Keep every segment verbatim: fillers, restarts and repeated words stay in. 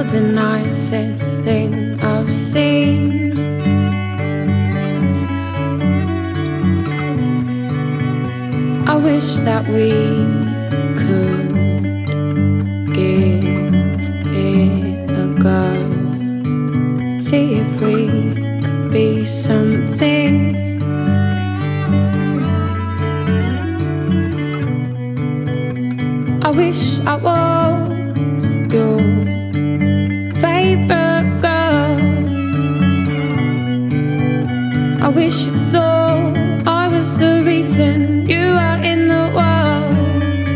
the nicest thing I've seen. I wish that we could give it a go, see if we could be something. I wish I was your favorite girl. I wish you thought I was the reason you were in the world.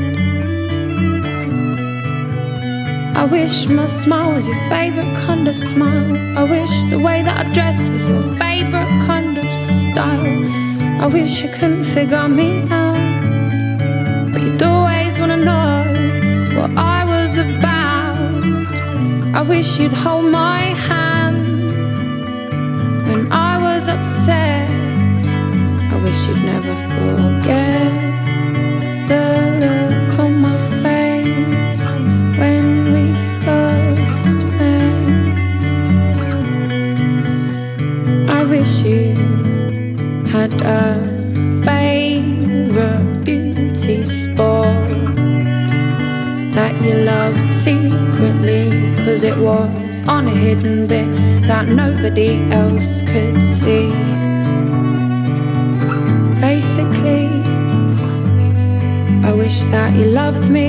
I wish my smile was your favorite kind of smile. I wish the way that I dressed was your favorite kind of style. I wish you couldn't figure me out, but you'd always wanna know what I was about. I wish you'd hold my hand when I was upset. I wish you'd never forget the look on my face when we first met. I wish you had a favorite beauty spot that you loved secretly, 'cause it was on a hidden bit that nobody else could see. Basically, I wish that you loved me.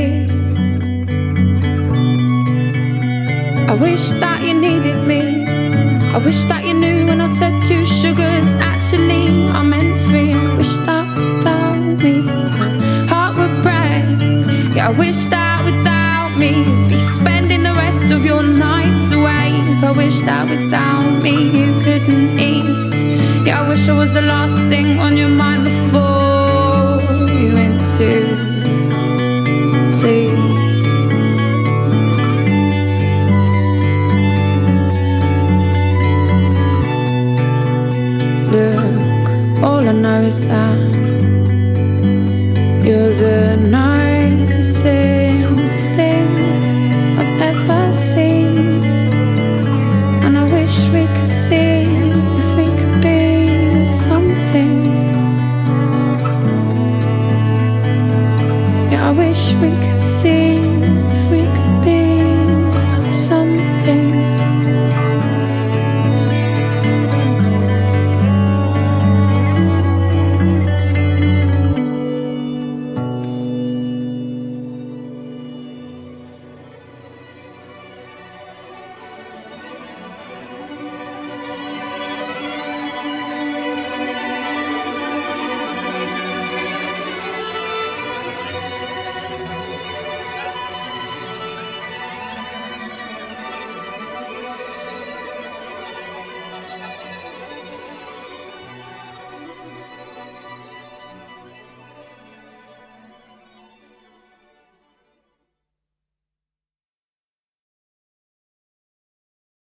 I wish that you needed me. I wish that you knew when I said two sugars, actually I meant three. I wish that without me your heart would break. Yeah, I wish that without me you'd be spending the rest of your nights awake. I wish that without me you couldn't eat. Yeah, I wish I was the last thing on your mind before you went to sleep. Look, all I know is that you're the night